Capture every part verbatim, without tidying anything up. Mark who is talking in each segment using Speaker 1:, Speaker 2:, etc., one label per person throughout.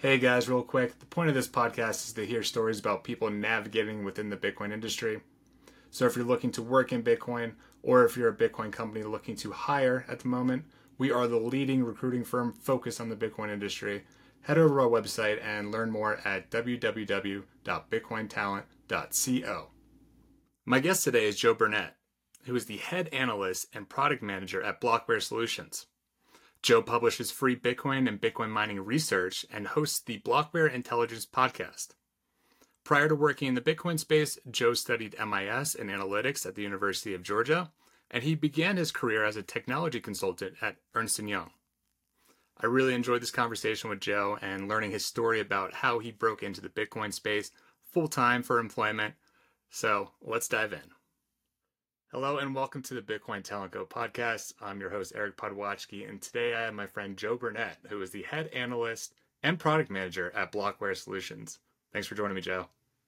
Speaker 1: Hey guys, real quick. The point of this podcast is to hear stories about people navigating within the Bitcoin industry. So if you're looking to work in Bitcoin, or if you're a Bitcoin company looking to hire at the moment, we are the leading recruiting firm focused on the Bitcoin industry. Head over to our website and learn more at w w w dot bitcoin talent dot co. My guest today is Joe Burnett, who is the head analyst and product manager at Blockware Solutions. Joe publishes free Bitcoin and Bitcoin mining research and hosts the Blockware Intelligence podcast. Prior to working in the Bitcoin space, Joe studied M I S and analytics at the University of Georgia, and he began his career as a technology consultant at Ernst and Young. I really enjoyed this conversation with Joe and learning his story about how he broke into the Bitcoin space full-time for employment. So let's dive in. Hello and welcome to the Bitcoin Talent Go podcast. I'm your host, Eric Podwatchke, and today I have my friend Joe Burnett, who is the head analyst and product manager at Blockware Solutions. Thanks for joining me, Joe.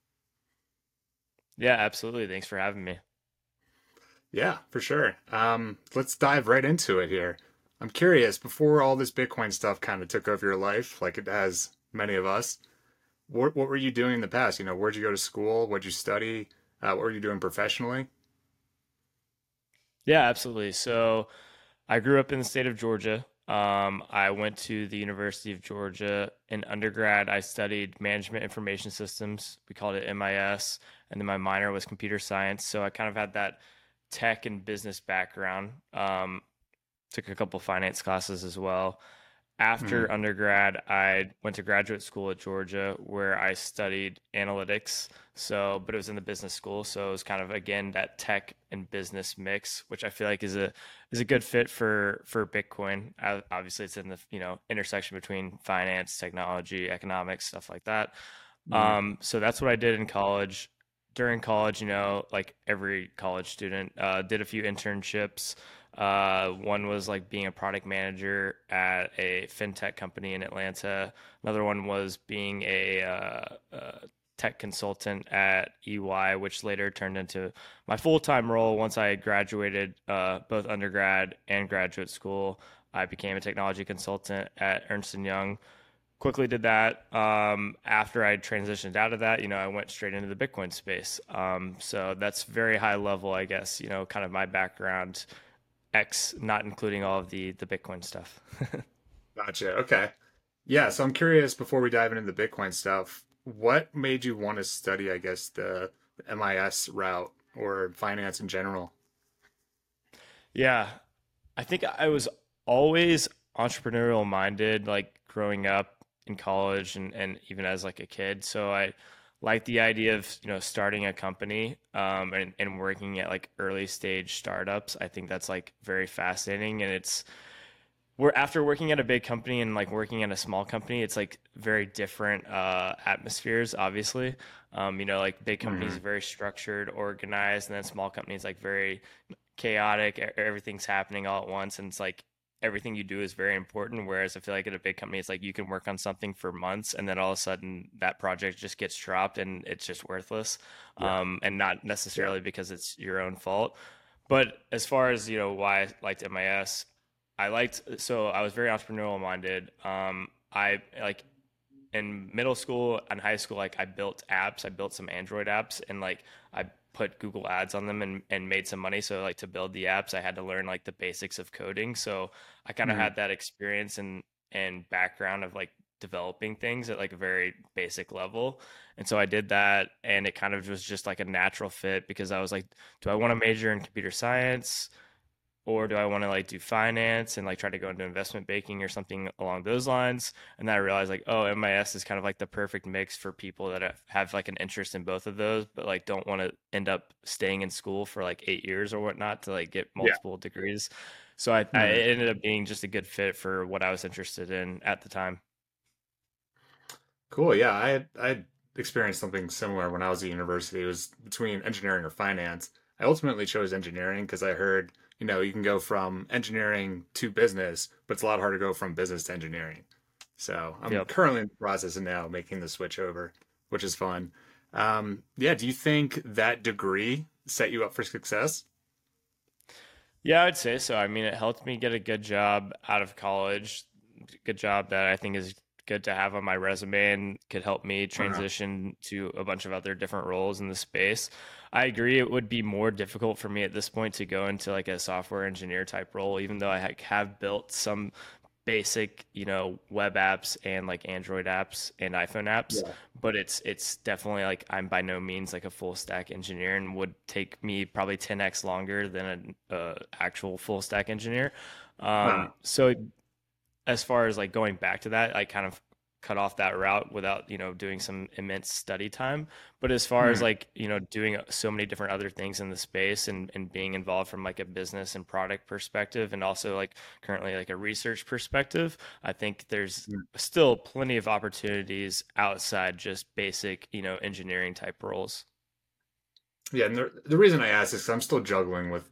Speaker 2: Yeah, absolutely. Thanks for having me.
Speaker 1: Yeah, for sure. Um, let's dive right into it here. I'm curious, before all this Bitcoin stuff kind of took over your life, like it has many of us, what, what were you doing in the past? You know, where'd you go to school? What'd you study? Uh, what were you doing professionally?
Speaker 2: Yeah, absolutely. So I grew up in the state of Georgia. Um, I went to the University of Georgia in undergrad. I studied management information systems. We called it M I S. And then my minor was computer science. So I kind of had that tech and business background. Um, took a couple finance classes as well.
Speaker 1: Mm-hmm.
Speaker 2: After undergrad, I went to graduate school at Georgia where I studied analytics. So, but it was in the business school, so it was kind of again that tech and business mix, which I feel like is a is a good fit for for Bitcoin. Uh, Obviously, it's in the you know intersection between finance, technology, economics, stuff like that.
Speaker 1: Mm-hmm.
Speaker 2: Um, so that's what I did in college. During college, you know, like every college student, uh, did a few internships. Uh, one was like being a product manager at a fintech company in Atlanta. Another one was being a, uh, uh tech consultant at E Y, which later turned into my full-time role once I graduated uh, both undergrad and graduate school. I became a technology consultant at Ernst and Young. Quickly did that. Um, after I transitioned out of that, you know, I went straight into the Bitcoin space. Um, so that's very high level, I guess, you know, kind of my background, X, not including all of the the Bitcoin stuff.
Speaker 1: Gotcha. Okay. Yeah, so I'm curious before we dive into the Bitcoin stuff, what made you want to study, I guess, the M I S route or finance in general?
Speaker 2: Yeah, I think I was always entrepreneurial minded, like growing up in college and, and even as like a kid. So I like the idea of, you know, starting a company um, and, and working at like early stage startups. I think that's like very fascinating. And it's, we're after working at a big company and like working at a small company, it's like very different uh, atmospheres, obviously. Um, you know, like big companies
Speaker 1: Hmm.
Speaker 2: are very structured, organized, and then small companies like very chaotic. e- Everything's happening all at once, and it's like everything you do is very important. Whereas I feel like at a big company, it's like you can work on something for months, and then all of a sudden that project just gets dropped, and it's just worthless,
Speaker 1: Yeah.
Speaker 2: um, and not
Speaker 1: Yeah.
Speaker 2: necessarily because it's your own fault. But as far as you know, why I liked M I S, I liked so I was very entrepreneurial minded. Um, I like in middle school and high school, like I built apps. I built some Android apps and like I put Google ads on them and, and made some money. So like to build the apps, I had to learn like the basics of coding. So I kind of
Speaker 1: Hmm.
Speaker 2: had that experience and and background of like developing things at like a very basic level. And so I did that and it kind of was just like a natural fit because I was like, do I want to major in computer science? Or do I want to like do finance and like try to go into investment banking or something along those lines? And then I realized like, oh, M I S is kind of like the perfect mix for people that have, have like an interest in both of those, but like don't want to end up staying in school for like eight years or whatnot to like get
Speaker 1: Yeah.
Speaker 2: multiple degrees. So I, I
Speaker 1: Hmm.
Speaker 2: it ended up being just a good fit for what I was interested in at the time.
Speaker 1: Cool. Yeah, I had, I had experienced something similar when I was at university. It was between engineering or finance. I ultimately chose engineering because I heard, you know, you can go from engineering to business, but it's a lot harder to go from business to engineering. So I'm
Speaker 2: Yep.
Speaker 1: currently in the process of now making the switch over, which is fun. Um, yeah, do you think that degree set you up for success?
Speaker 2: Yeah, I'd say so. I mean, it helped me get a good job out of college, good job that I think is good to have on my resume and could help me
Speaker 1: Uh-huh.
Speaker 2: transition to a bunch of other different roles in the space. I agree it would be more difficult for me at this point to go into like a software engineer type role, even though I ha- have built some basic, you know, web apps and like Android apps and iPhone apps,
Speaker 1: Yeah.
Speaker 2: but it's it's definitely like I'm by no means like a full stack engineer and would take me probably ten x longer than an uh, actual full stack engineer.
Speaker 1: Uh,
Speaker 2: Um, so as far as like going back to that, I kind of cut off that route without, you know, doing some immense study time. But as far as
Speaker 1: hmm.
Speaker 2: like, you know, doing so many different other things in the space and, and being involved from like a business and product perspective, and also like currently like a research perspective, I think there's still plenty of opportunities outside just basic, you know, engineering type roles.
Speaker 1: Yeah, and the, the reason I ask is 'cause I'm still juggling with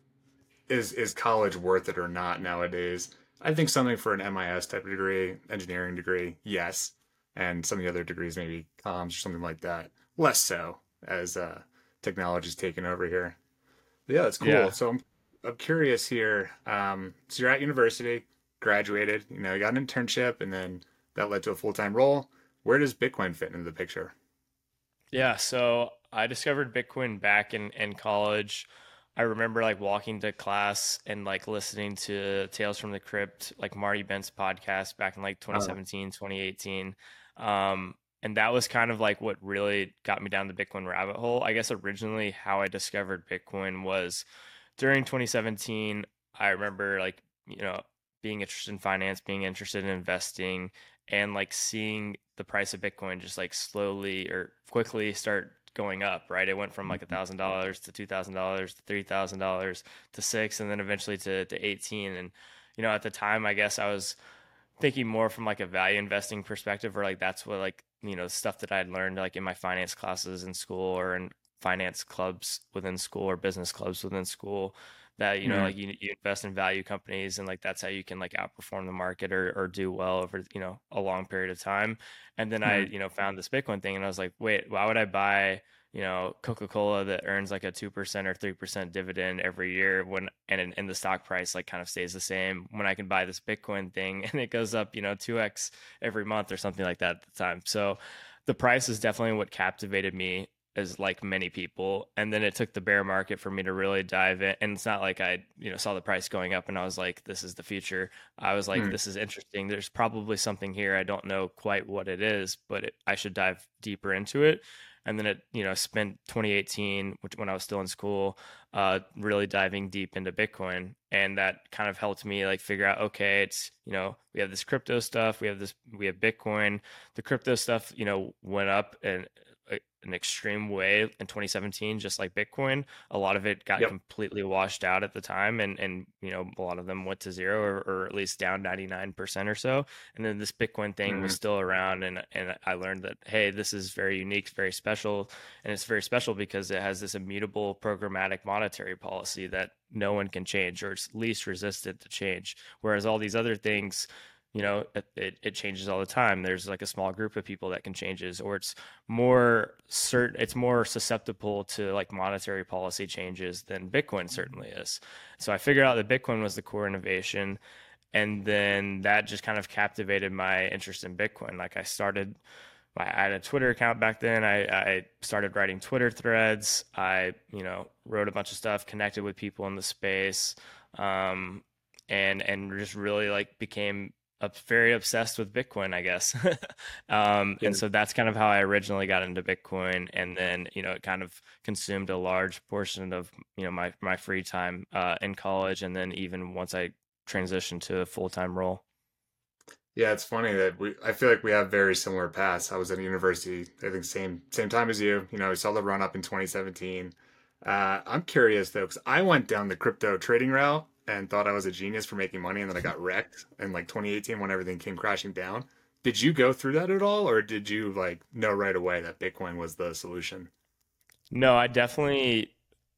Speaker 1: is is college worth it or not nowadays? I think something for an M I S type of degree, engineering degree, yes, and some of the other degrees, maybe comms or something like that, less so as uh, technology's taken over here. But yeah, that's cool.
Speaker 2: Yeah.
Speaker 1: So I'm I'm curious here. Um, so you're at university, graduated, you know, you got an internship, and then that led to a full time role. Where does Bitcoin fit into the picture?
Speaker 2: Yeah, so I discovered Bitcoin back in, in college. I remember like walking to class and like listening to Tales from the Crypt, like Marty Bent's podcast back in like
Speaker 1: Uh,
Speaker 2: twenty seventeen, twenty eighteen. Um, and that was kind of like what really got me down the Bitcoin rabbit hole. I guess originally how I discovered Bitcoin was during twenty seventeen. I remember like, you know, being interested in finance, being interested in investing, and like seeing the price of Bitcoin just like slowly or quickly start going up, right? It went from like a thousand dollars to two thousand dollars to three thousand dollars to six, and then eventually to to eighteen. And you know, at the time, I guess I was thinking more from like a value investing perspective, or like that's what like you know stuff that I'd learned like in my finance classes in school or in finance clubs within school or business clubs within school that you know
Speaker 1: mm,
Speaker 2: like you, you invest in value companies and like that's how you can like outperform the market or, or do well over you know a long period of time. And then I
Speaker 1: mm,
Speaker 2: you know found this Bitcoin thing and I was like, wait, why would I buy you know Coca-Cola that earns like a two percent or three percent dividend every year when and and the stock price like kind of stays the same when I can buy this Bitcoin thing and it goes up you know two x every month or something like that at the time. So the price is definitely what captivated me as like many people. And then it took the bear market for me to really dive in. And it's not like I, you know, saw the price going up and I was like, this is the future. I was like,
Speaker 1: mm,
Speaker 2: this is interesting. There's probably something here. I don't know quite what it is, but it, I should dive deeper into it. And then it, you know, spent twenty eighteen, which when I was still in school, uh, really diving deep into Bitcoin. And that kind of helped me like figure out, okay, it's, you know, we have this crypto stuff, we have this, we have Bitcoin. The crypto stuff, you know, went up and an extreme way in twenty seventeen, just like Bitcoin. A lot of it got
Speaker 1: yep.
Speaker 2: completely washed out at the time, and and you know a lot of them went to zero or, or at least down ninety-nine percent or so. And then this Bitcoin thing was
Speaker 1: Mm,
Speaker 2: still around, and and I learned that hey, this is very unique, very special, and it's very special because it has this immutable programmatic monetary policy that no one can change, or it's least resistant to change. Whereas all these other things you know it, it, it changes all the time. There's like a small group of people that can changes, or it's more certain it's more susceptible to like monetary policy changes than Bitcoin certainly is. So I figured out that Bitcoin was the core innovation, and then that just kind of captivated my interest in Bitcoin. Like I started I had a Twitter account back then. I, I started writing Twitter threads. I, you know, wrote a bunch of stuff, connected with people in the space, um, and and just really like became uh, very obsessed with Bitcoin, I guess. um,
Speaker 1: yeah.
Speaker 2: and so that's kind of how I originally got into Bitcoin, and then you know it kind of consumed a large portion of you know my my free time uh, in college, and then even once I transitioned to a full time role.
Speaker 1: Yeah, it's funny that we I feel like we have very similar paths. I was at university, I think same same time as you. You know, I saw the run up in twenty seventeen. Uh, I'm curious though, because I went down the crypto trading route and thought I was a genius for making money, and then I got wrecked in like twenty eighteen when everything came crashing down. Did you go through that at all, or did you like know right away that Bitcoin was the solution?
Speaker 2: No, I definitely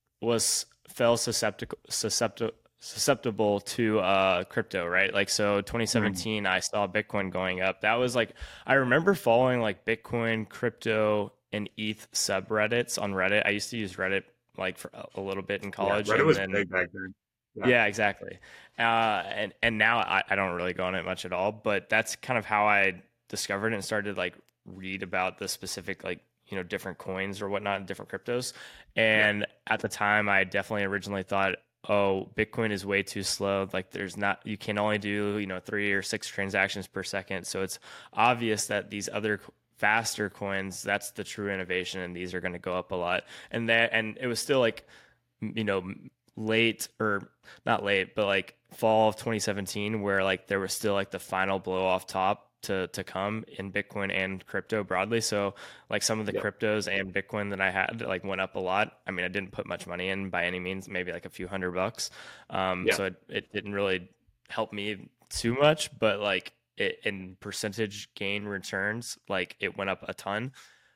Speaker 2: was fell susceptible susceptible susceptible to uh crypto, right? Like so
Speaker 1: Hmm.
Speaker 2: twenty seventeen I saw Bitcoin going up. That was like I remember following like Bitcoin, crypto, and E T H subreddits on Reddit. I used to use Reddit like for a a little bit in
Speaker 1: Yeah,
Speaker 2: college
Speaker 1: Reddit
Speaker 2: and
Speaker 1: was
Speaker 2: then
Speaker 1: big back then. Yeah.
Speaker 2: yeah, exactly. Uh and and now I, I don't really go on it much at all, but that's kind of how I discovered it and started to like read about the specific like you know different coins or whatnot, different cryptos.
Speaker 1: Yeah.
Speaker 2: And at the time, I definitely originally thought, oh, Bitcoin is way too slow. Like there's not, you can only do, you know, three or six transactions per second. So it's obvious that these other faster coins, that's the true innovation, and these are going to go up a lot. And that, and it was still like, you know, late or not late, but like fall of twenty seventeen, where like there was still like the final blow off top to to come in Bitcoin and crypto broadly. So like some of the
Speaker 1: Yeah.
Speaker 2: cryptos and Bitcoin that I had like went up a lot. I mean, I didn't put much money in by any means, maybe like a few hundred bucks. Um,
Speaker 1: Yeah.
Speaker 2: so it, it didn't really help me too much, but like it, in percentage gain returns, like it went up a ton.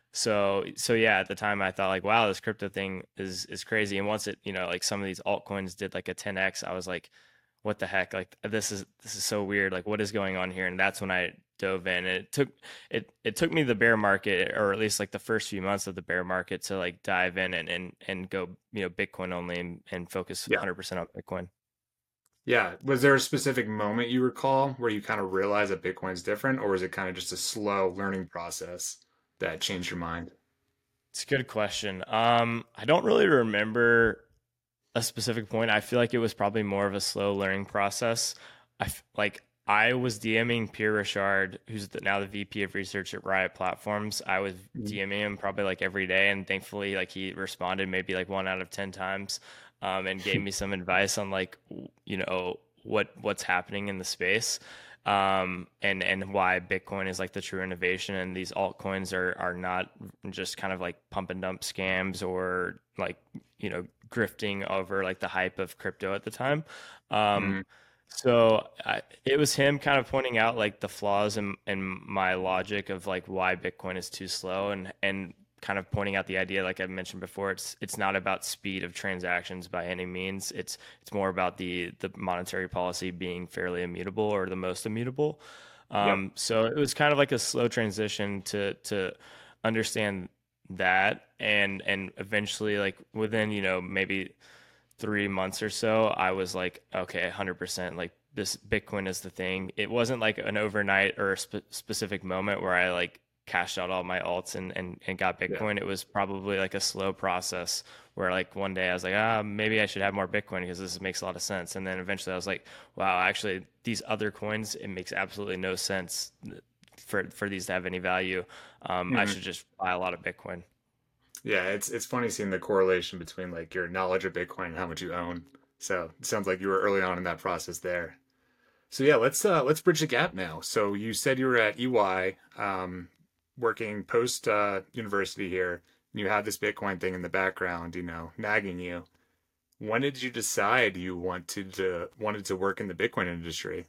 Speaker 2: So so yeah, at the time I thought like, wow, this crypto thing is is crazy. And once it, you know, like some of these altcoins did like a ten x, I was like, what the heck? Like this is this is so weird. Like what is going on here? And that's when I dove in. And it took it it took me the bear market, or at least like the first few months of the bear market, to like dive in and and, and go, you know, Bitcoin only, and, and focus
Speaker 1: Yeah.
Speaker 2: one hundred percent on Bitcoin.
Speaker 1: Yeah. Was there a specific moment you recall where you kind of realized that Bitcoin's different, or was it kind of just a slow learning process that changed your mind?
Speaker 2: It's a good question. Um, I don't really remember a specific point. I feel like it was probably more of a slow learning process. I f- like I was DMing Pierre Richard, who's the, now the V P of research at Riot Platforms. I was
Speaker 1: Mhm.
Speaker 2: DMing him probably like every day, and thankfully, like he responded maybe like one out of ten times, um, and gave me some advice on like w- you know what what's happening in the space. Um, and and why Bitcoin is like the true innovation, and these altcoins are are not just kind of like pump and dump scams, or like you know grifting over like the hype of crypto at the time. Um,
Speaker 1: Mhm.
Speaker 2: so I, it was him kind of pointing out like the flaws in, in my logic of like why Bitcoin is too slow, and and kind of pointing out the idea, like I mentioned before, it's it's not about speed of transactions by any means. It's it's more about the the monetary policy being fairly immutable, or the most immutable.
Speaker 1: Yep.
Speaker 2: Um, so it was kind of like a slow transition to to understand that, and and eventually like within you know maybe three months or so, I was like, okay, one hundred percent, like this Bitcoin is the thing. It wasn't like an overnight or a spe- specific moment where I like cashed out all my alts and, and, and got
Speaker 1: Yeah.
Speaker 2: Bitcoin. It was probably like a slow process where like one day I was like, ah, maybe I should have more Bitcoin because this makes a lot of sense. And then eventually I was like, wow, actually these other coins, it makes absolutely no sense for, for these to have any value. Um, I
Speaker 1: Mhm.
Speaker 2: should just buy a lot of Bitcoin.
Speaker 1: Yeah, it's it's funny seeing the correlation between like your knowledge of Bitcoin and how much you own. So it sounds like you were early on in that process there. So yeah, let's uh let's bridge the gap now. So you said you were at E Y, um, working post uh university here, and you had this Bitcoin thing in the background, you know, nagging you. When did you decide you wanted to wanted to work in the Bitcoin industry?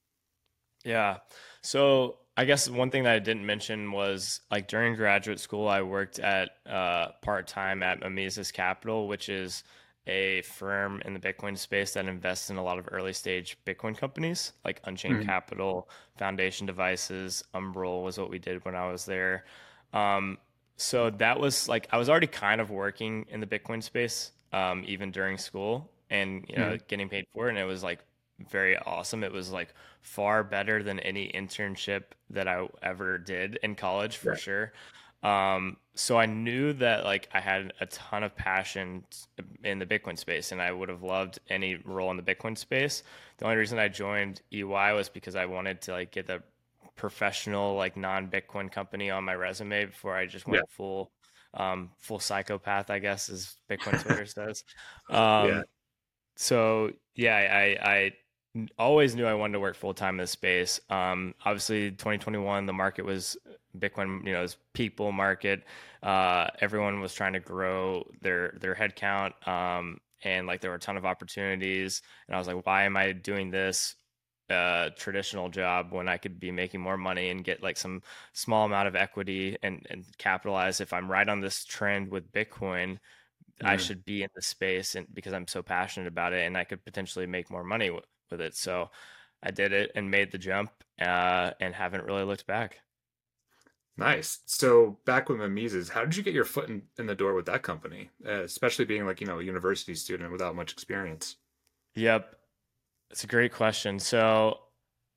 Speaker 2: Yeah. So I guess one thing that I didn't mention was like during graduate school, I worked at uh, part time at Mises Capital, which is a firm in the Bitcoin space that invests in a lot of early stage Bitcoin companies like Unchained
Speaker 1: Mhm.
Speaker 2: Capital, Foundation Devices, Umbrel was what we did when I was there. Um, so that was like I was already kind of working in the Bitcoin space, um, even during school, and you know
Speaker 1: Mhm.
Speaker 2: getting paid for it, and it was like very awesome. It was like far better than any internship that I ever did in college for
Speaker 1: Yeah.
Speaker 2: sure. Um, so I knew that like I had a ton of passion in the Bitcoin space, and I would have loved any role in the Bitcoin space. The only reason I joined E Y was because I wanted to like get the professional like non-Bitcoin company on my resume before I just
Speaker 1: Yeah.
Speaker 2: went full um, full psychopath, I guess, as Bitcoin Twitter says.
Speaker 1: Yeah.
Speaker 2: Um, so yeah, I, I always knew I wanted to work full time in this space. Um, obviously, twenty twenty-one, the market was Bitcoin, you know, it was peak bull market. Uh, everyone was trying to grow their their headcount, um, and like there were a ton of opportunities. And I was like, why am I doing this uh, traditional job when I could be making more money and get like some small amount of equity, and and capitalize if I'm right on this trend with Bitcoin. I
Speaker 1: Mhm.
Speaker 2: should be in the space, and because I'm so passionate about it, and I could potentially make more money w- with it. So I did it and made the jump, uh, and haven't really looked back.
Speaker 1: Nice. So back with Mises, how did you get your foot in, in the door with that company, uh, especially being like, you know, a university student without much experience?
Speaker 2: Yep, it's a great question. So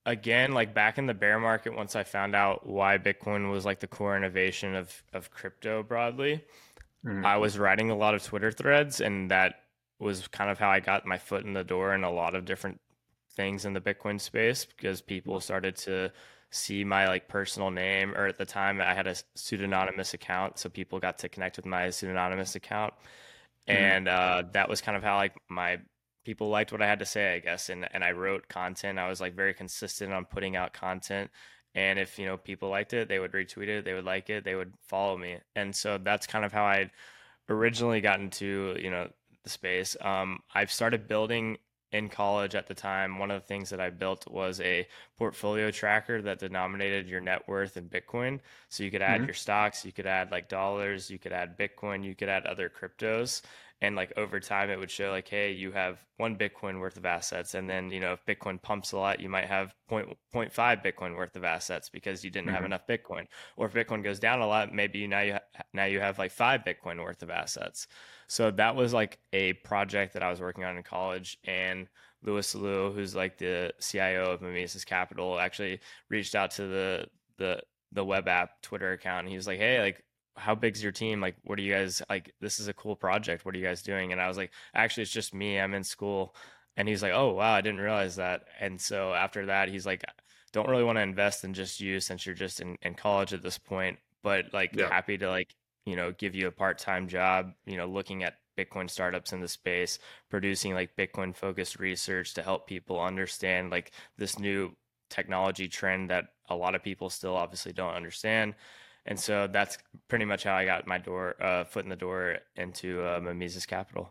Speaker 2: again, like back in the bear market, once I found out why Bitcoin was like the core innovation of of crypto broadly,
Speaker 1: Mm-hmm.
Speaker 2: I was writing a lot of Twitter threads, and that was kind of how I got my foot in the door in a lot of different things in the Bitcoin space because people started to see my like personal name, or at the time I had a pseudonymous account, so people got to connect with my pseudonymous account,
Speaker 1: Mm-hmm.
Speaker 2: and uh, that was kind of how like my people liked what I had to say, I guess, and and I wrote content. I was like very consistent on putting out content. And if, you know, people liked it, they would retweet it, they would like it, they would follow me. And so that's kind of how I originally got into, you know, the space. Um, I've started building in college at the time. One of the things that I built was a portfolio tracker that denominated your net worth in Bitcoin. So you could add
Speaker 1: Mm-hmm.
Speaker 2: your stocks, you could add like dollars, you could add Bitcoin, you could add other cryptos. And like over time, it would show like, hey, you have one Bitcoin worth of assets. And then, you know, if Bitcoin pumps a lot, you might have zero point zero point five Bitcoin worth of assets because you didn't have
Speaker 1: Mm-hmm.
Speaker 2: enough Bitcoin. Or if Bitcoin goes down a lot, maybe now you ha- now you have like five Bitcoin worth of assets. So that was like a project that I was working on in college, and Louis Liu, who's like the C I O of Mimesis Capital, actually reached out to the the the web app Twitter account, and he was like, "Hey, like, how big's your team? Like, what are you guys like? This is a cool project. What are you guys doing?" And I was like, "Actually, it's just me. I'm in school." And he's like, "Oh, wow, I didn't realize that." And so after that, he's like, "Don't really want to invest in just you since you're just in, in college at this point, but like
Speaker 1: Yeah.
Speaker 2: happy to like, you know, give you a part-time job, you know, looking at Bitcoin startups in the space, producing like Bitcoin focused research to help people understand like this new technology trend that a lot of people still obviously don't understand." And so that's pretty much how I got my door uh, foot in the door into uh, Mimesis Capital.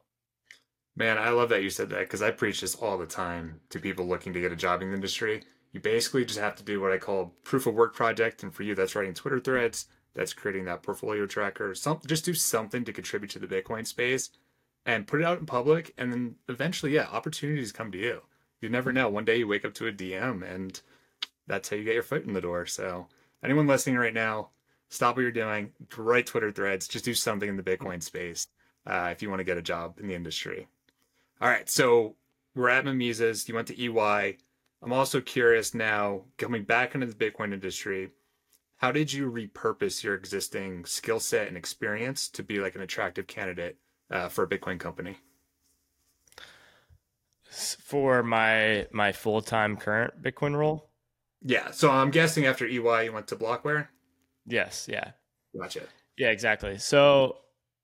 Speaker 1: Man, I love that you said that because I preach this all the time to people looking to get a job in the industry. You basically just have to do what I call proof of work project, and for you, that's writing Twitter threads, that's creating that portfolio tracker. Some just do something to contribute to the Bitcoin space and put it out in public, and then eventually, yeah, opportunities come to you. You never know. One day you wake up to a D M, and that's how you get your foot in the door. So, anyone listening right now, stop what you're doing, write Twitter threads, just do something in the Bitcoin space uh, if you want to get a job in the industry. All right, so we're at Mimesis. You went to E Y. I'm also curious now, coming back into the Bitcoin industry, how did you repurpose your existing skill set and experience to be like an attractive candidate uh, for a Bitcoin company?
Speaker 2: For my my full-time current Bitcoin role.
Speaker 1: Yeah, so I'm guessing after E Y you went to Blockware.
Speaker 2: Yes, yeah.
Speaker 1: Gotcha.
Speaker 2: Yeah, exactly. So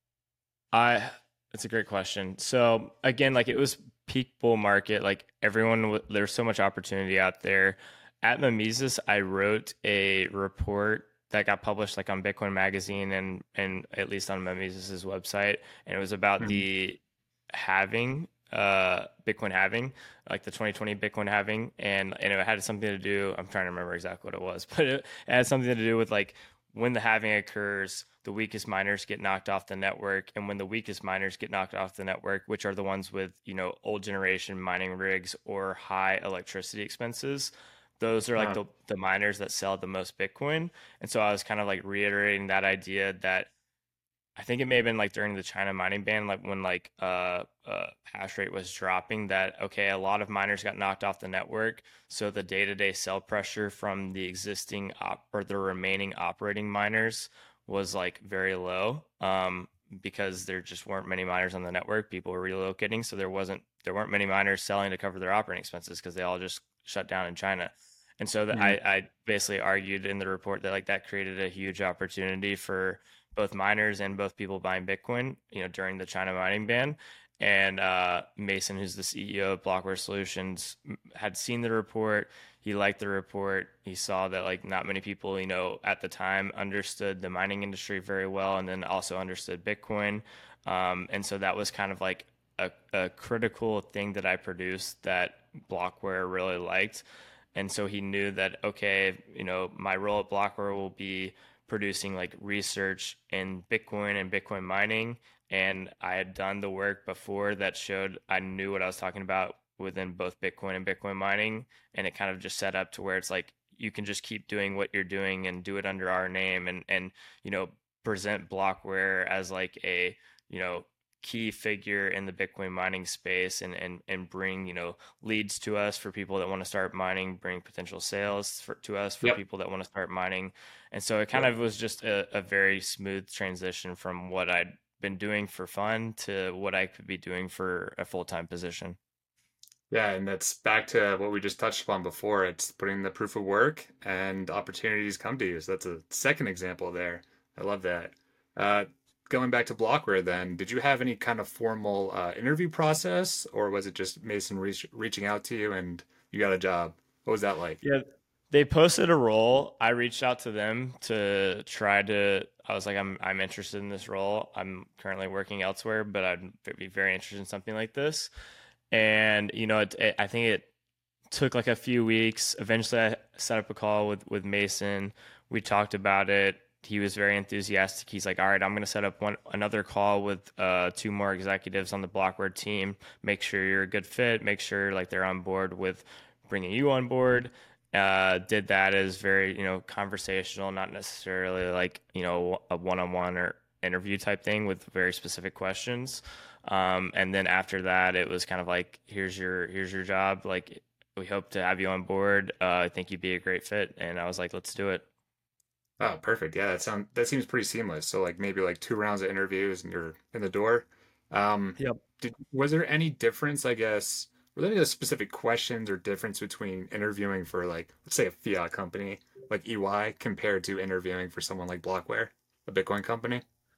Speaker 2: I it's a great question. So again, like it was peak bull market, like everyone w- there's so much opportunity out there. At Mimesis, I wrote a report that got published like on Bitcoin Magazine and and at least on Mimesis's website, and it was about
Speaker 1: Mhm.
Speaker 2: the halving, uh, Bitcoin halving, like the twenty twenty Bitcoin halving, and and it had something to do. I'm trying to remember exactly what it was, but it, it had something to do with like when the halving occurs, the weakest miners get knocked off the network, and when the weakest miners get knocked off the network, which are the ones with, you know, old generation mining rigs or high electricity expenses, those are like
Speaker 1: Uh,
Speaker 2: the the miners that sell the most Bitcoin. And so I was kind of like reiterating that idea that I think it may have been like during the China mining ban, like when like uh, uh hash rate was dropping, that okay, a lot of miners got knocked off the network, so the day-to-day sell pressure from the existing op or the remaining operating miners was like very low, um, because there just weren't many miners on the network. People were relocating, so there wasn't there weren't many miners selling to cover their operating expenses because they all just shut down in China. And so that
Speaker 1: mhm.
Speaker 2: I, I basically argued in the report that like that created a huge opportunity for both miners and both people buying Bitcoin, you know, during the China mining ban. And uh, Mason, who's the C E O of Blockware Solutions, had seen the report. He liked the report. He saw that like not many people, you know, at the time understood the mining industry very well, and then also understood Bitcoin. Um, and so that was kind of like a, a critical thing that I produced that Blockware really liked. And so he knew that, okay, you know, my role at Blockware will be producing like research in Bitcoin and Bitcoin mining. And I had done the work before that showed I knew what I was talking about within both Bitcoin and Bitcoin mining. And it kind of just set up to where it's like you can just keep doing what you're doing and do it under our name, and and you know, present Blockware as like a, you know, key figure in the Bitcoin mining space and and and bring, you know, leads to us for people that want to start mining, bring potential sales for, to us for
Speaker 1: Yep.
Speaker 2: people that want to start mining. And so it kind
Speaker 1: Yep.
Speaker 2: of was just a, a very smooth transition from what I'd been doing for fun to what I could be doing for a full-time position.
Speaker 1: Yeah, and that's back to what we just touched upon before. It's putting the proof of work and opportunities come to you. So that's a second example there. I love that. Uh, Going back to Blockware, then, did you have any kind of formal uh, interview process, or was it just Mason reach, reaching out to you and you got a job? What was that like?
Speaker 2: Yeah, they posted a role. I reached out to them to try to. I was like, I'm I'm interested in this role. I'm currently working elsewhere, but I'd be very interested in something like this. And you know, it, it, I think it took like a few weeks. Eventually, I set up a call with with Mason. We talked about it. He was very enthusiastic. He's like, "All right, I'm going to set up one another call with uh, two more executives on the Blockware team. Make sure you're a good fit. Make sure like they're on board with bringing you on board." Uh, did that as very, you know, conversational, not necessarily like, you know, a one-on-one or interview type thing with very specific questions. Um, and then after that, it was kind of like, here's your here's your job. Like, we hope to have you on board. Uh, I think you'd be a great fit. And I was like, let's do it.
Speaker 1: Oh, perfect. Yeah, that sound that seems pretty seamless. So like maybe like two rounds of interviews and you're in the door. Um,
Speaker 2: Yep.
Speaker 1: did Was there any difference, I guess, were there any specific questions or difference between interviewing for like let's say a fiat company like E Y compared to interviewing for someone like Blockware, a Bitcoin company?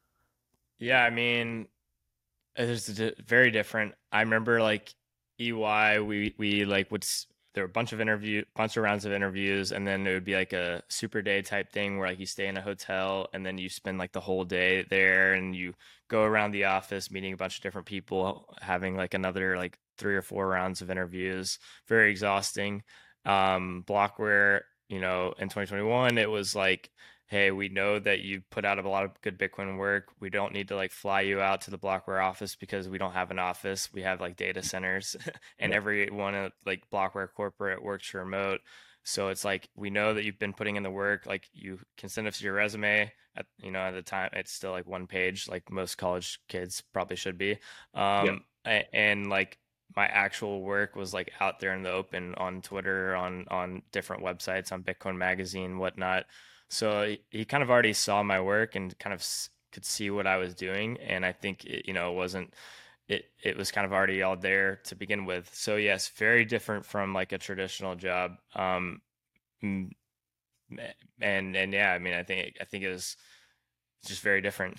Speaker 2: Yeah, I mean, it's d- very different. I remember like E Y, we we like would s- there were a bunch of interview, bunch of rounds of interviews, and then it would be like a super day type thing where like you stay in a hotel and then you spend like the whole day there and you go around the office meeting a bunch of different people, having like another like three or four rounds of interviews. Very exhausting. Um, Blockware, you know, in twenty twenty-one, it was like, hey, we know that you put out a lot of good Bitcoin work. We don't need to like fly you out to the Blockware office because we don't have an office. We have like data centers and
Speaker 1: Yeah.
Speaker 2: every one of like Blockware corporate works remote. So it's like we know that you've been putting in the work. Like you can send us your resume at, you know, at the time it's still like one page, like most college kids probably should be.
Speaker 1: Yep.
Speaker 2: Um, a- and like my actual work was like out there in the open on Twitter, on on different websites, on Bitcoin Magazine, whatnot. So he, he kind of already saw my work and kind of s- could see what I was doing, and I think it, you know, it wasn't it it was kind of already all there to begin with. So yes, very different from like a traditional job. Um, mm, and and yeah, I mean, I think I think it was just very different.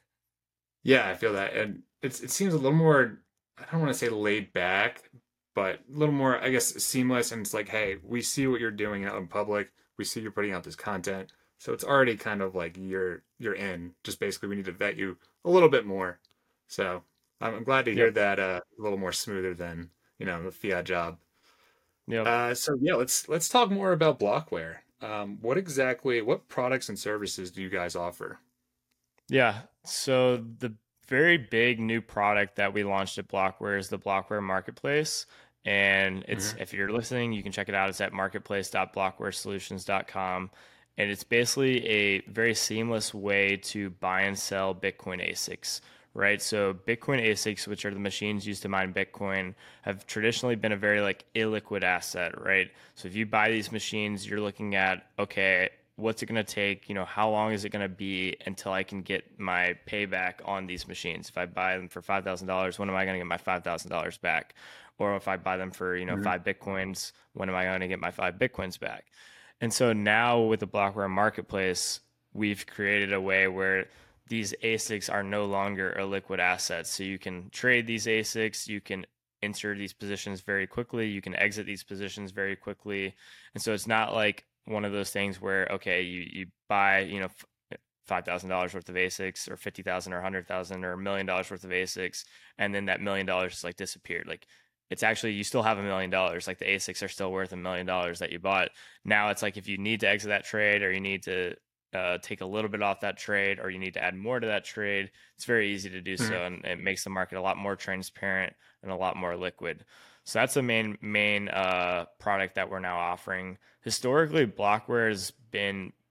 Speaker 1: Yeah, I feel that. And it's it seems a little more, I don't want to say laid back, but a little more, I guess, seamless. And it's like, hey, we see what you're doing out in public. We see you're putting out this content. So it's already kind of like you're you're in. Just basically we need to vet you a little bit more. So I'm, I'm glad to hear
Speaker 2: Yep.
Speaker 1: that uh, a little more smoother than, you know, the fiat job.
Speaker 2: Yep.
Speaker 1: Uh, so yeah, let's let's talk more about Blockware. Um, what exactly, what products and services do you guys offer?
Speaker 2: Yeah. So the very big new product that we launched at Blockware is the Blockware Marketplace. And it's
Speaker 1: Hmm.
Speaker 2: if you're listening, you can check it out. It's at marketplace dot blockware solutions dot com. And it's basically a very seamless way to buy and sell Bitcoin A S I Cs, right? So Bitcoin A S I Cs, which are the machines used to mine Bitcoin, have traditionally been a very like illiquid asset, right? So if you buy these machines, you're looking at, okay, what's it going to take? You know, how long is it going to be until I can get my payback on these machines? If I buy them for five thousand dollars, when am I going to get my five thousand dollars back? Or if I buy them for, you know,
Speaker 1: Hmm.
Speaker 2: five Bitcoins, when am I going to get my five Bitcoins back? And so now with the Blockware Marketplace, we've created a way where these A S I Cs are no longer a liquid asset. So you can trade these A S I Cs, you can enter these positions very quickly, you can exit these positions very quickly. And so it's not like one of those things where, okay, you, you buy, you know, five thousand dollars worth of A S I Cs or fifty thousand or one hundred thousand or a million dollars worth of A S I Cs, and then that million dollars just like disappeared. Like it's actually, you still have a million dollars. Like the A S I Cs are still worth a million dollars that you bought. Now it's like if you need to exit that trade or you need to uh, take a little bit off that trade or you need to add more to that trade, it's very easy to do
Speaker 1: Hmm.
Speaker 2: so. And it makes the market a lot more transparent and a lot more liquid. So that's the main main uh, product that we're now offering. Historically, Blockware has been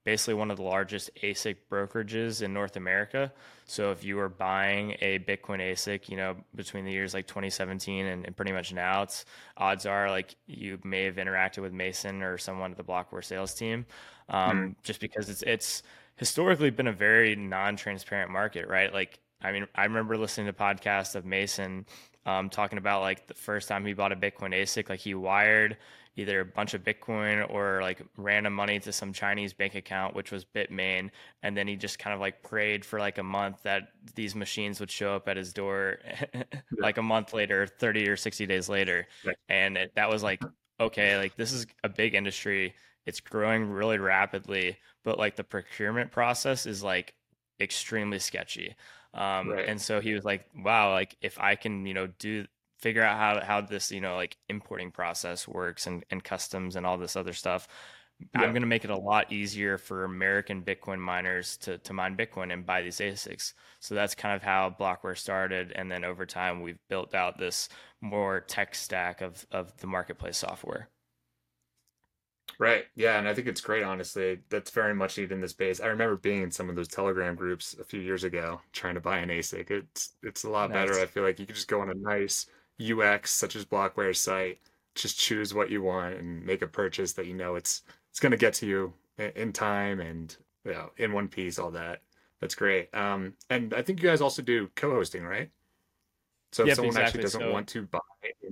Speaker 2: basically one of the largest A S I C brokerages in North America. So if you were buying a Bitcoin A S I C, you know, between the years like twenty seventeen and, and pretty much now, it's odds are like you may have interacted with Mason or someone at the Blockware sales team,
Speaker 1: Mm.
Speaker 2: um, just because it's it's historically been a very non-transparent market, right? Like, I mean, I remember listening to podcasts of Mason um, talking about like the first time he bought a Bitcoin A S I C, like he wired either a bunch of Bitcoin or like random money to some Chinese bank account, which was Bitmain. And then he just kind of like prayed for like a month that these machines would show up at his door
Speaker 1: Yeah.
Speaker 2: like a month later, thirty or sixty days later.
Speaker 1: Right.
Speaker 2: And it, that was like, okay, like this is a big industry. It's growing really rapidly, but like the procurement process is like extremely sketchy. Um,
Speaker 1: Right.
Speaker 2: and so he was like, wow, like if I can, you know, do figure out how how this, you know, like importing process works and, and customs and all this other stuff, I'm
Speaker 1: Yeah.
Speaker 2: going to make it a lot easier for American Bitcoin miners to, to mine Bitcoin and buy these A S I Cs. So that's kind of how Blockware started. And then over time, we've built out this more tech stack of, of the marketplace software.
Speaker 1: Right. Yeah, and I think it's great, honestly. That's very much needed in this space. I remember being in some of those Telegram groups a few years ago trying to buy an A S I C. It's it's a lot better. I
Speaker 2: Nice.
Speaker 1: feel like you can just go on a nice U X such as Blockware's site, just choose what you want and make a purchase that you know it's it's going to get to you i- in time and you know, in one piece, all that. That's great. Um, and I think you guys also do co-hosting, right? So if
Speaker 2: Yep,
Speaker 1: someone actually
Speaker 2: exactly.
Speaker 1: doesn't
Speaker 2: So
Speaker 1: want to buy,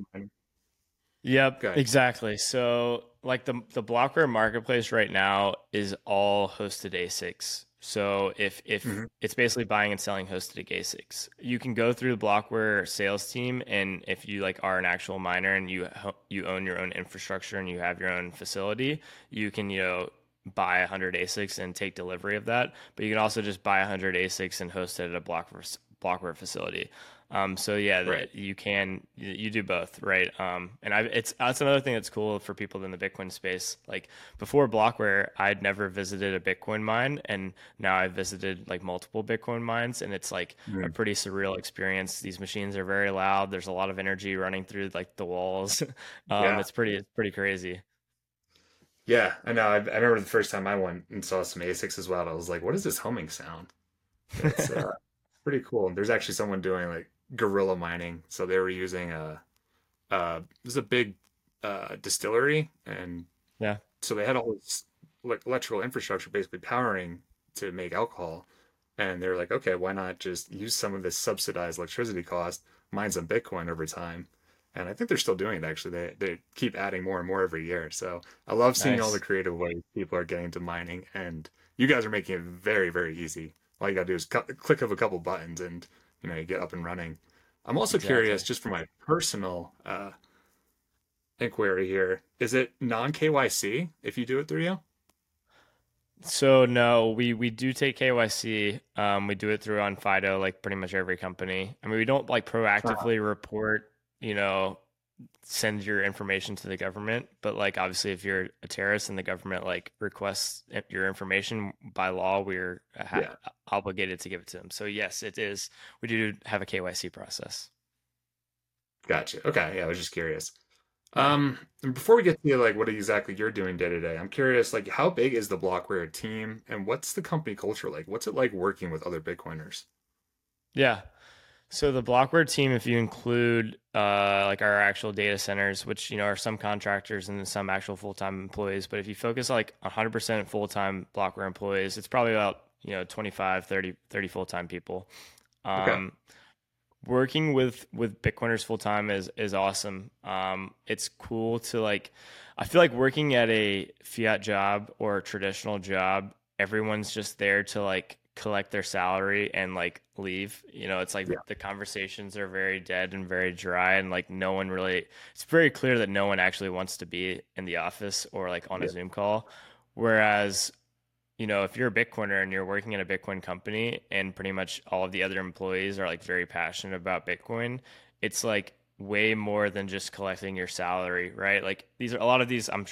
Speaker 2: Yep,
Speaker 1: good.
Speaker 2: exactly. So like the the Blockware marketplace right now is all hosted A S I Cs. So if if
Speaker 1: Hmm.
Speaker 2: it's basically buying and selling hosted A S I Cs, you can go through the Blockware sales team, and if you like are an actual miner and you ho- you own your own infrastructure and you have your own facility, you can, you know, buy one hundred A S I Cs and take delivery of that. But you can also just buy one hundred A S I Cs and host it at a Blockware Blockware facility. Um, so yeah,
Speaker 1: Right.
Speaker 2: the, you can you, you do both, right? Um, and I it's that's another thing that's cool for people in the Bitcoin space. Like before Blockware, I'd never visited a Bitcoin mine, and now I've visited like multiple Bitcoin mines, and it's like a
Speaker 1: Mm.
Speaker 2: pretty surreal experience. These machines are very loud. There's a lot of energy running through like the walls. um,
Speaker 1: Yeah.
Speaker 2: it's pretty it's pretty crazy.
Speaker 1: Yeah, I know. I, I remember the first time I went and saw some A S I Cs as well. I was like, "What is this humming sound?" It's uh, pretty cool. There's actually someone doing like guerrilla mining. So they were using a uh, this is a big uh, distillery, and
Speaker 2: Yeah,
Speaker 1: so they had all this like electrical infrastructure basically powering to make alcohol. And they're like, okay, why not just use some of this subsidized electricity cost, mine some Bitcoin over time? And I think they're still doing it actually. They they keep adding more and more every year. So I love seeing all the
Speaker 2: nice.
Speaker 1: creative ways people are getting to mining, and you guys are making it very, very easy. All you gotta do is cu- click of a couple buttons, and you know you get up and running. I'm also curious,
Speaker 2: Exactly.
Speaker 1: just for my personal uh, inquiry here, is it non K Y C if you do it through you?
Speaker 2: So no, we we do take K Y C. Um, we do it through on Fido, like pretty much every company. I mean, we don't like
Speaker 1: Uh,
Speaker 2: proactively report, you know, send your information to the government, but like obviously, if you're a terrorist and the government like requests i- your information by law, we're ha
Speaker 1: yeah,
Speaker 2: obligated to give it to them. So yes, it is. We do have a K Y C process.
Speaker 1: gotcha. Okay, yeah, I was just curious.
Speaker 2: Yeah.
Speaker 1: Um, and before we get to like what exactly you're doing day to day, I'm curious, like how big is the Blockware team and what's the company culture like? What's it like working with other Bitcoiners?
Speaker 2: Yeah. So the Blockware team, if you include uh, like our actual data centers, which you know are some contractors and some actual full-time employees, but if you focus like one hundred percent full-time Blockware employees, it's probably about you know twenty-five, thirty, thirty full-time people.
Speaker 1: Okay.
Speaker 2: Um, working with with Bitcoiners full-time is is awesome. Um, it's cool to like, I feel like working at a fiat job or a traditional job, everyone's just there to like collect their salary and like leave. You know, it's like
Speaker 1: Yeah.
Speaker 2: the conversations are very dead and very dry, and like no one really, it's very clear that no one actually wants to be in the office or like on a
Speaker 1: Yeah.
Speaker 2: Zoom call. Whereas, you know, if you're a Bitcoiner and you're working in a Bitcoin company and pretty much all of the other employees are like very passionate about Bitcoin, it's like way more than just collecting your salary, right? Like these are a lot of these, I'm sure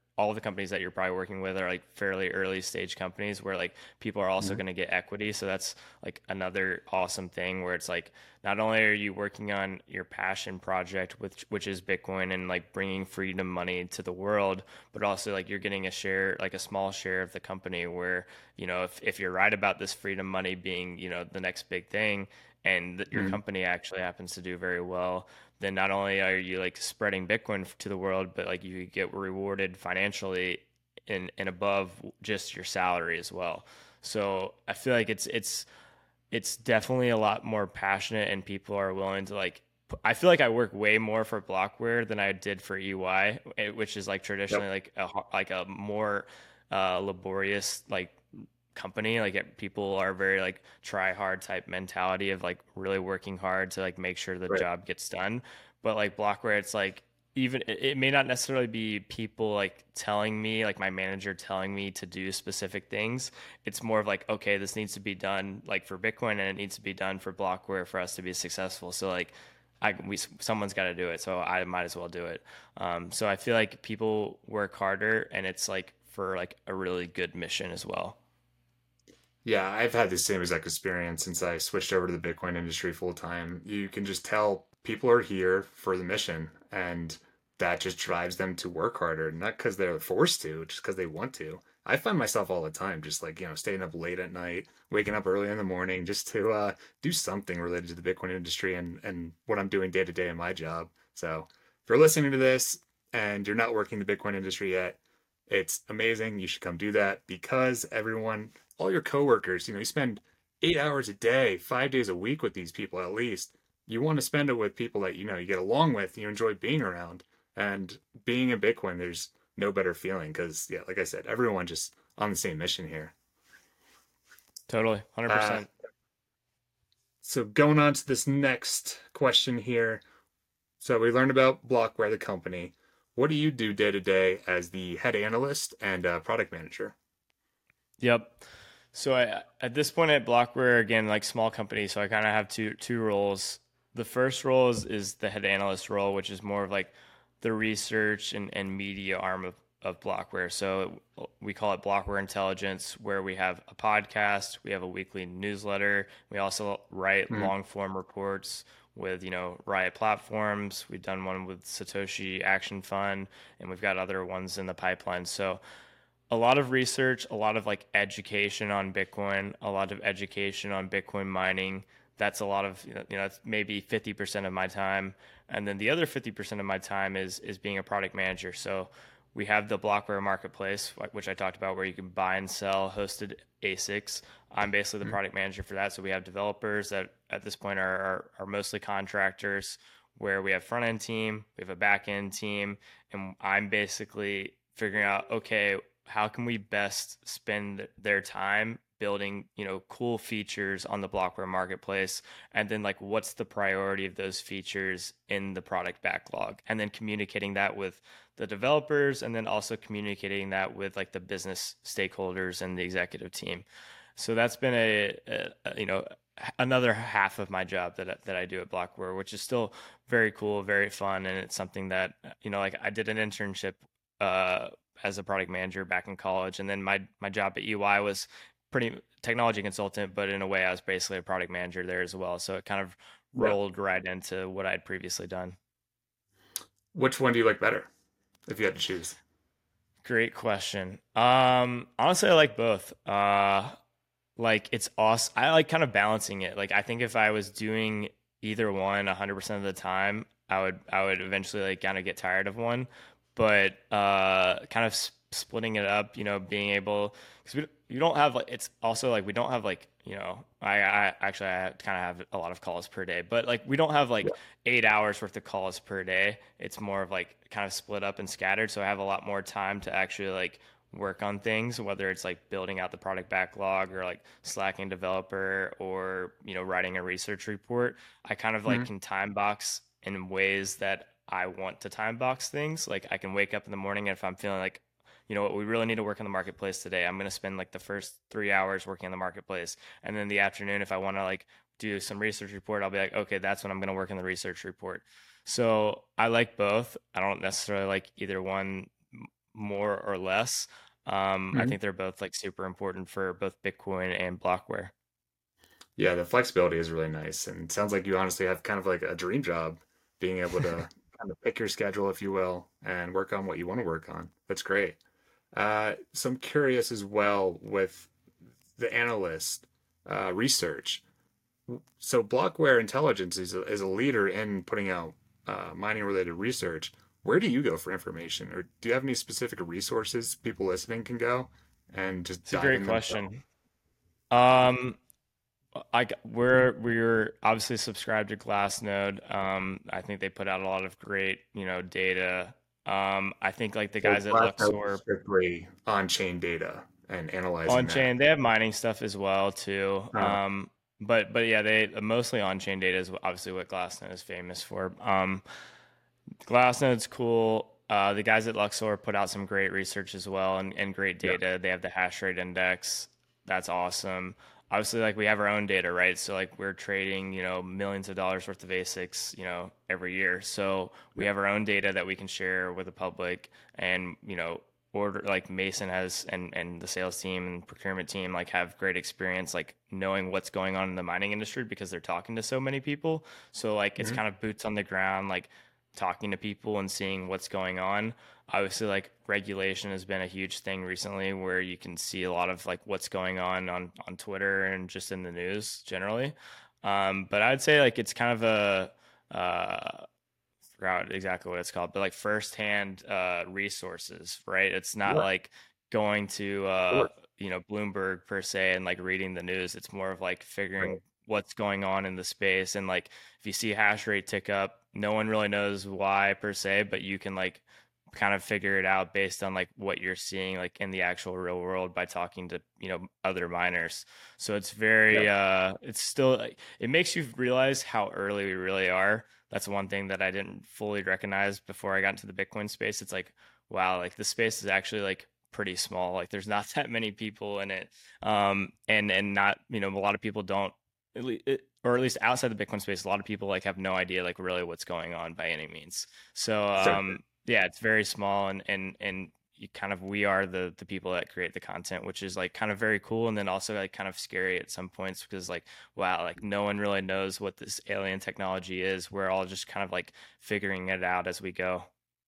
Speaker 2: all the companies that you're probably working with are like fairly early stage companies where like people are also
Speaker 1: Mhm.
Speaker 2: going to get equity. So that's like another awesome thing where it's like not only are you working on your passion project, which which is Bitcoin and like bringing freedom money to the world, but also like you're getting a share, like a small share of the company where, you know, if, if you're right about this freedom money being, you know, the next big thing and that your
Speaker 1: Mhm.
Speaker 2: company actually happens to do very well, then not only are you like spreading Bitcoin to the world, but like you get rewarded financially and and above just your salary as well. So I feel like it's it's it's definitely a lot more passionate and people are willing to like I feel like I work way more for Blockware than I did for E Y, eh, which is like
Speaker 1: Yep.
Speaker 2: traditionally like a like a more uh, laborious like company. Like it, people are very like try hard type mentality of like really working hard to like make sure the
Speaker 1: Right.
Speaker 2: job gets done. But like Blockware, it's like even it, it may not necessarily be people like telling me like my manager telling me to do specific things. It's more of like, okay, this needs to be done like for Bitcoin and it needs to be done for Blockware for us to be successful. So like I we someone's got to do it, so I might as well do it. Um, so I feel like people work harder, and it's like for like a really good mission as well.
Speaker 1: Yeah, I've had the same exact experience since I switched over to the Bitcoin industry full time. You can just tell people are here for the mission, and that just drives them to work harder, not because they're forced to, just because they want to. I find myself all the time just like, you know, staying up late at night, waking up early in the morning just to uh, do something related to the Bitcoin industry and, and what I'm doing day to day in my job. So if you're listening to this and you're not working the Bitcoin industry yet, it's amazing. You should come do that because everyone, all your coworkers, you know, you spend eight hours a day, five days a week with these people at least. You want to spend it with people that you know you get along with, you enjoy being around. And being in Bitcoin, there's no better feeling because, yeah, like I said, everyone just on the same mission here.
Speaker 2: Totally,
Speaker 1: Uh,
Speaker 2: one hundred percent.
Speaker 1: so going on to this next question here. So we learned about Blockware, the company. What do you do day to day as the head analyst and uh, product manager?
Speaker 2: Yep. So I, at this point at Blockware, again, like small company, so I kind of have two two roles. The first role is, is the head analyst role, which is more of like the research and, and media arm of, of Blockware. So we call it Blockware Intelligence, where we have a podcast, we have a weekly newsletter, we also write
Speaker 1: Mm,
Speaker 2: long form reports with you know Riot platforms. We've done one with Satoshi Action Fund, and we've got other ones in the pipeline. So a lot of research, a lot of like education on Bitcoin, a lot of education on Bitcoin mining. That's a lot of, you know, you know, that's maybe fifty percent of my time. And then the other fifty percent of my time is is being a product manager. So we have the Blockware marketplace, which I talked about, where you can buy and sell hosted A SICs. I'm basically the
Speaker 1: mm,
Speaker 2: product manager for that. So we have developers that at this point are, are, are mostly contractors, where we have front end team, we have a back end team, and I'm basically figuring out, okay, how can we best spend their time building, you know, cool features on the Blockware marketplace, and then like what's the priority of those features in the product backlog, and then communicating that with the developers, and then also communicating that with like the business stakeholders and the executive team. So that's been a, a, a you know another half of my job that that I do at Blockware, which is still very cool, very fun, and it's something that you know like I did an internship uh, as a product manager back in college, and then my my job at E Y was pretty technology consultant, but in a way I was basically a product manager there as well. So it kind of
Speaker 1: yeah.
Speaker 2: rolled right into what I'd previously done.
Speaker 1: Which one do you like better if you had to choose?
Speaker 2: Great question. Um, honestly, I like both. Uh, like it's awesome. I like kind of balancing it. Like I think if I was doing either one one hundred percent of the time, I would I would eventually like kind of get tired of one. But uh, kind of s- splitting it up, you know, being able because we you don't have like it's also like we don't have like you know I I actually I kind of have a lot of calls per day, but like we don't have
Speaker 1: Yeah.
Speaker 2: like eight hours worth of calls per day. It's more of like kind of split up and scattered, so I have a lot more time to actually like work on things, whether it's like building out the product backlog or like slacking developer or you know writing a research report. I kind of like
Speaker 1: Mhm.
Speaker 2: can time box in ways that I want to time box things. Like I can wake up in the morning and if I'm feeling like you know what, we really need to work on the marketplace today, I'm going to spend like the first three hours working on the marketplace, and then the afternoon if I want to like do some research report, I'll be like, okay, that's when I'm going to work on the research report. So I like both. I don't necessarily like either one more or less. Um, I
Speaker 1: Mhm.
Speaker 2: think they're both like super important for both Bitcoin and Blockware.
Speaker 1: Yeah, the flexibility is really nice, and it sounds like you honestly have kind of like a dream job, being able to kind of pick your schedule, if you will, and work on what you want to work on. That's great. Uh, so I'm curious as well with the analyst uh, research. So Blockware Intelligence is a, is a leader in putting out uh, mining related research. Where do you go for information, or do you have any specific resources people listening can go and just
Speaker 2: It's a
Speaker 1: dive
Speaker 2: great
Speaker 1: in themselves?
Speaker 2: question. Um, I g- we're we're obviously subscribed to Glassnode. Um, I think they put out a lot of great, you know, data. Um, I think like the
Speaker 1: So
Speaker 2: guys at
Speaker 1: Glassnode is
Speaker 2: Luxor
Speaker 1: strictly on-chain data and analyzing
Speaker 2: on
Speaker 1: that.
Speaker 2: chain, they have mining stuff as well too.
Speaker 1: Uh,
Speaker 2: Um, but but yeah, they mostly on chain data is obviously what Glassnode is famous for. Um, Glassnode's cool. Uh, the guys at Luxor put out some great research as well and, and great
Speaker 1: yeah.
Speaker 2: data. They have the hash rate index. That's awesome. Obviously, like we have our own data, right? So like we're trading, you know, millions of dollars worth of A SICs, you know, every year. So we have our own data that we can share with the public, and you know, order like Mason has and and the sales team and procurement team like have great experience like knowing what's going on in the mining industry because they're talking to so many people. So like it's
Speaker 1: Mhm.
Speaker 2: kind of boots on the ground, like talking to people and seeing what's going on. Obviously, like regulation has been a huge thing recently where you can see a lot of like what's going on on, on Twitter and just in the news generally. Um, but I'd say like it's kind of a, uh, forgot exactly what it's called, but like firsthand uh, resources, right? It's not
Speaker 1: Yeah,
Speaker 2: like going to uh,
Speaker 1: sure.
Speaker 2: you know Bloomberg per se and like reading the news. It's more of like
Speaker 1: Right.
Speaker 2: figuring what's going on in the space, and like if you see hash rate tick up, no one really knows why per se, but you can like kind of figure it out based on like what you're seeing like in the actual real world by talking to you know other miners. So it's
Speaker 1: Yeah.
Speaker 2: very uh it's still like, it makes you realize how early we really are. That's one thing that I didn't fully recognize before I got into the Bitcoin space. It's like, wow, like the space is actually like pretty small. Like there's not that many people in it. Um, and and not, you know, a lot of people don't at least, or at least outside the Bitcoin space, a lot of people like have no idea like really what's going on by any means. So
Speaker 1: So true.
Speaker 2: um yeah, it's very small, and and and you kind of we are the the people that create the content, which is like kind of very cool, and then also like kind of scary at some points because like wow, like no one really knows what this alien technology is. We're all just kind of like figuring it out as we go.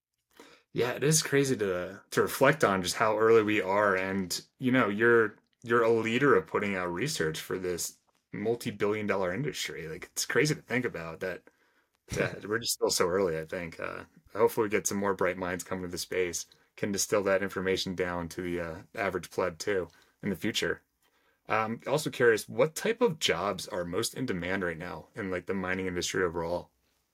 Speaker 1: Yeah, it is crazy to to reflect on just how early we are, and you know, you're you're a leader of putting out research for this multi-billion dollar industry. Like it's crazy to think about that. That we're just still so early, I think. Uh, hopefully, we get some more bright minds coming to the space, can distill that information down to the uh, average pleb too in the future. Um, also curious, what type of jobs are most in demand right now in like the mining industry overall?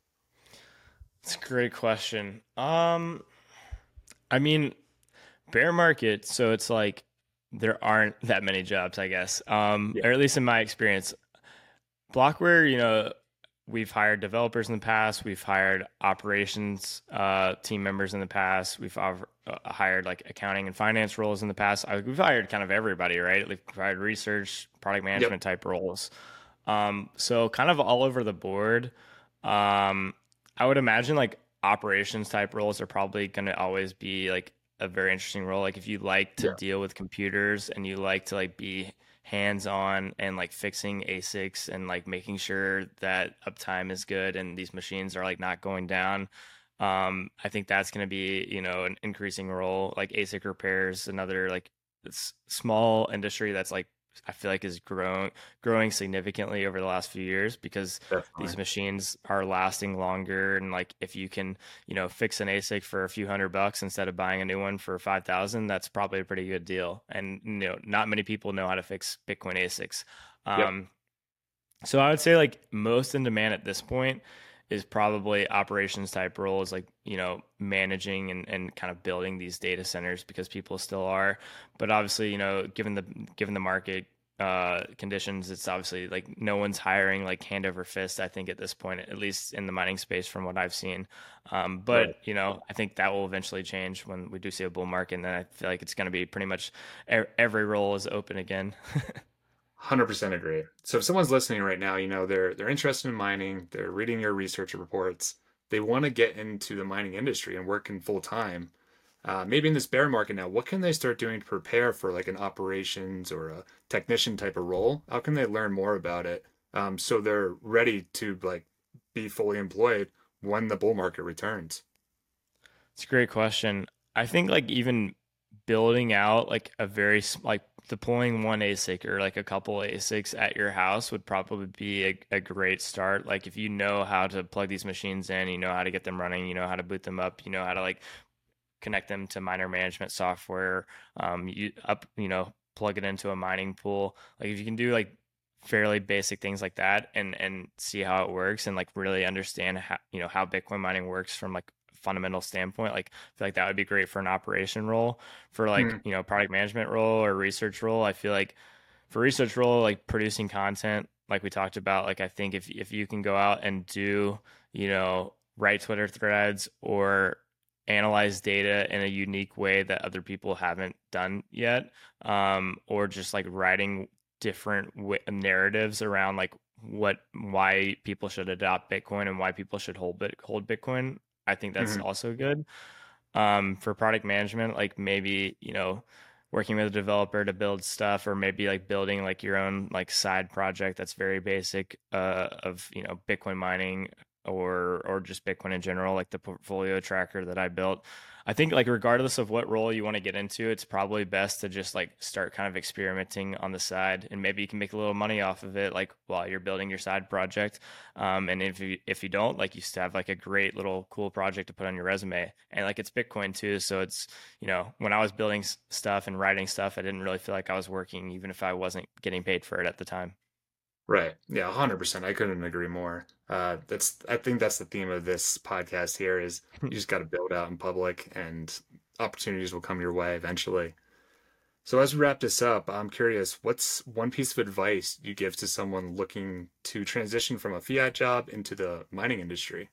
Speaker 2: It's a great question. Um, I mean, bear market, so it's like there aren't that many jobs, I guess. Um,
Speaker 1: Yeah.
Speaker 2: or at least in my experience. Blockware, you know, we've hired developers in the past. We've hired operations uh, team members in the past. We've uh, hired like accounting and finance roles in the past. I, we've hired kind of everybody, right? We've hired research, product
Speaker 1: Yep.
Speaker 2: management type roles. Um, so kind of all over the board. Um, I would imagine like operations type roles are probably going to always be like a very interesting role. Like if you like to
Speaker 1: Yeah.
Speaker 2: deal with computers and you like to like be hands on and like fixing A SICs and like making sure that uptime is good and these machines are like not going down. Um, I think that's going to be, you know, an increasing role. Like A SIC repairs, another like s- small industry that's like I feel like is growing growing significantly over the last few years because these
Speaker 1: Definitely.
Speaker 2: machines are lasting longer, and like if you can, you know, fix an A SIC for a few hundred bucks instead of buying a new one for five thousand, that's probably a pretty good deal. And you know, not many people know how to fix Bitcoin A SICs.
Speaker 1: Yep.
Speaker 2: Um, so I would say like most in demand at this point is probably operations type roles, like you know managing and, and kind of building these data centers because people still are. But obviously, you know, given the given the market uh, conditions, it's obviously like no one's hiring like hand over fist. I think at this point, at least in the mining space, from what I've seen. Um,
Speaker 1: Right.
Speaker 2: but you know, I think that will eventually change when we do see a bull market, and then I feel like it's going to be pretty much e- every role is open again.
Speaker 1: one hundred percent agree. So if someone's listening right now, you know, they're they're interested in mining, they're reading your research reports, they want to get into the mining industry and working full time. Uh, maybe in this bear market now, what can they start doing to prepare for like an operations or a technician type of role? How can they learn more about it um, so they're ready to like be fully employed when the bull market returns?
Speaker 2: It's a great question. I think like even building out like a very s- like deploying one A S I C or like a couple A S I Cs at your house would probably be a, a great start. Like if you know how to plug these machines in, you know how to get them running, you know how to boot them up, you know how to like connect them to miner management software, um, you up, you know, plug it into a mining pool. Like if you can do like fairly basic things like that and and see how it works and like really understand how, you know, how Bitcoin mining works from like fundamental standpoint, like I feel like that would be great for an operation role. For like,
Speaker 1: Hmm.
Speaker 2: you know, product management role or research role, I feel like for research role, like producing content, like we talked about, like I think if if you can go out and do, you know, write Twitter threads or analyze data in a unique way that other people haven't done yet, um, or just like writing different w- narratives around like what why people should adopt Bitcoin and why people should hold Bit hold Bitcoin. I think that's
Speaker 1: Hmm.
Speaker 2: also good. Um, for product management, like maybe, you know, working with a developer to build stuff or maybe like building like your own like side project that's very basic uh, of, you know, Bitcoin mining or or just Bitcoin in general, like the portfolio tracker that I built. I think like regardless of what role you want to get into, it's probably best to just like start kind of experimenting on the side and maybe you can make a little money off of it like while you're building your side project. Um, and if you if you don't, like you still have like a great little cool project to put on your resume. And like it's Bitcoin too, so it's, you know, when I was building stuff and writing stuff, I didn't really feel like I was working, even if I wasn't getting paid for it at the time.
Speaker 1: Right. Yeah, one hundred percent. I couldn't agree more. Uh, that's I think that's the theme of this podcast here is you just got to build out in public and opportunities will come your way eventually. So as we wrap this up, I'm curious, what's one piece of advice you give to someone looking to transition from a fiat job into the mining industry?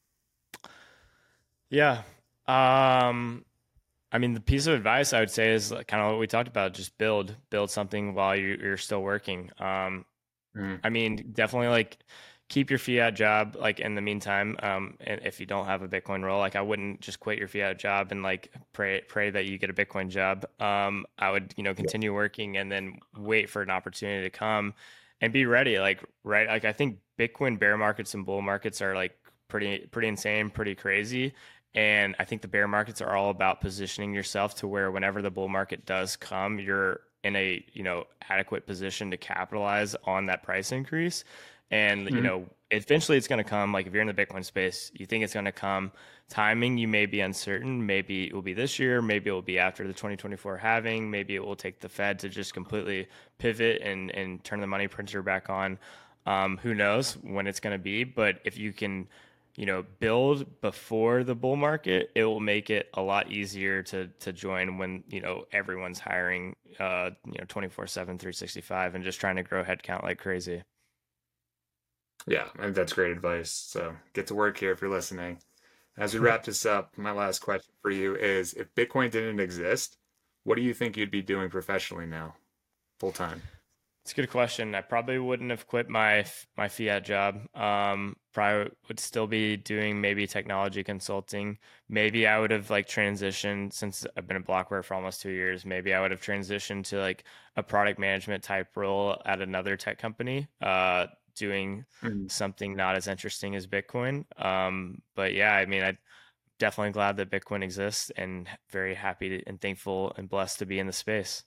Speaker 2: Yeah. Um, I mean, the piece of advice I would say is kind of what we talked about. Just build, build something while you, you're still working. Um,
Speaker 1: Mm,
Speaker 2: I mean, definitely like keep your fiat job like in the meantime. Um, and if you don't have a Bitcoin role, like I wouldn't just quit your fiat job and like pray pray that you get a Bitcoin job. Um, I would, you know,
Speaker 1: yeah.
Speaker 2: continue working and then wait for an opportunity to come and be ready. Like right, like I think Bitcoin bear markets and bull markets are like pretty pretty insane, pretty crazy. And I think the bear markets are all about positioning yourself to where whenever the bull market does come, you're in a, you know, adequate position to capitalize on that price increase. And, you
Speaker 1: Mhm.
Speaker 2: know, eventually it's going to come. Like if you're in the Bitcoin space, you think it's going to come. Timing, you may be uncertain. Maybe it will be this year. Maybe it will be after the twenty twenty-four halving. Maybe it will take the Fed to just completely pivot and, and turn the money printer back on. Um, who knows when it's going to be? But if you can, you know, build before the bull market, it will make it a lot easier to to join when, you know, everyone's hiring uh, you know, twenty-four seven, three sixty-five and just trying to grow headcount like crazy.
Speaker 1: Yeah, I think that's great advice. So get to work here if you're listening. As we wrap this up, my last question for you is if Bitcoin didn't exist, what do you think you'd be doing professionally now, full time?
Speaker 2: It's a good question. I probably wouldn't have quit my my fiat job. Um, probably would still be doing maybe technology consulting. Maybe I would have like transitioned since I've been at Blockware for almost two years. Maybe I would have transitioned to like a product management type role at another tech company, uh, doing
Speaker 1: Mhm.
Speaker 2: something not as interesting as Bitcoin. Um, but yeah, I mean, I'm definitely glad that Bitcoin exists and very happy and thankful and blessed to be in the space.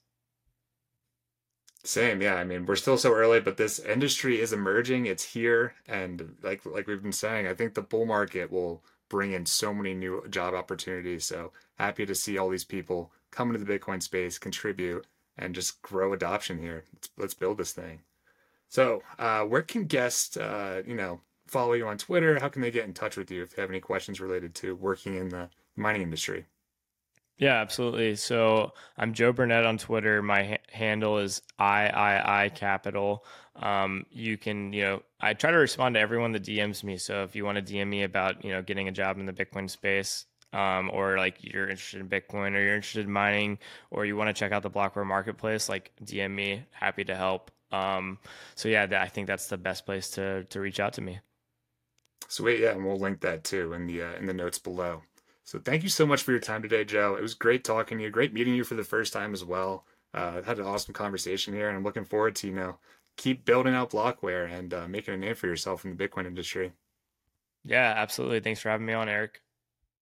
Speaker 1: Same, yeah. I mean, we're still so early, but this industry is emerging. It's here, and like like we've been saying, I think the bull market will bring in so many new job opportunities. So happy to see all these people come into the Bitcoin space, contribute, and just grow adoption here. Let's, let's build this thing. So, uh, where can guests, uh, you know, follow you on Twitter? How can they get in touch with you if they have any questions related to working in the mining industry?
Speaker 2: Yeah, absolutely. So I'm Joe Burnett on Twitter. My ha- handle is I I I Capital. Um, you can, you know, I try to respond to everyone that D Ms me. So if you want to D M me about, you know, getting a job in the Bitcoin space, um, or like you're interested in Bitcoin or you're interested in mining, or you want to check out the Blockware marketplace, like D M me. Happy to help. Um, so yeah, that, I think that's the best place to to reach out to me.
Speaker 1: Sweet, yeah, and we'll link that too in the uh, in the notes below. So thank you so much for your time today, Joe. It was great talking to you. Great meeting you for the first time as well. Uh, had an awesome conversation here, and I'm looking forward to, you know, keep building out Blockware and uh, making a name for yourself in the Bitcoin industry.
Speaker 2: Yeah, absolutely. Thanks for having me on, Eric.